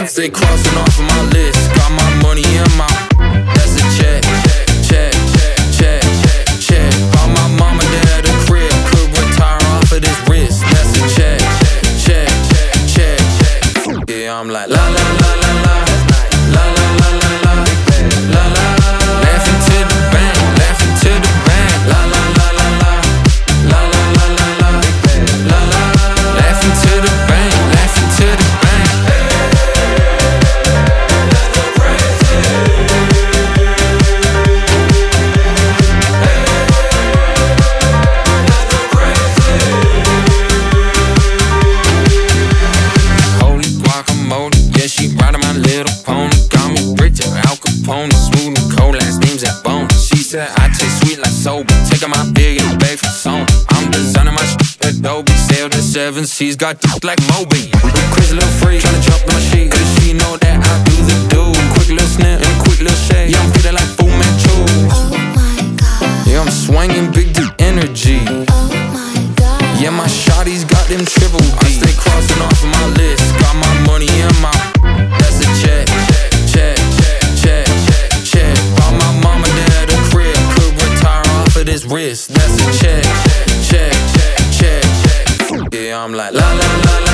stay crossing off of my list. Got my money in my, that's a check, check, check, check. Bought my mama dad a crib, could retire off of this wrist. That's a check, check, check. Yeah, I'm like la la la la la, la la la la la, la la. Laughing to the bank, laughing to the bank, la la la la la, la la la la la, la la. Laughing to the bank, laughing to the bank. Holy guacamole, yeah, she riding my little pony. Got me rich, Al Capone, smooth and cold, last name's that bone. She said I taste sweet like soba, taking my big and bag from Sony. I'm designing my Adobe, sail the 7 seas, got like Moby. With Chris Lil Free, tryna jump in my sheet, cause she know that I do the do. Quick little snap and a quick little shake, yeah, I'm feeling like Fu Manchu. Oh my god, Yeah, I'm swinging big deep energy. oh my god. Yeah, my shawty's got them triple D. I stay crossing off of my list. Got my money in my, that's a check, check, check, check. Bought my mama dad a crib, could retire off of this wrist. That's a check, check, check. Yeah, I'm like la la la la.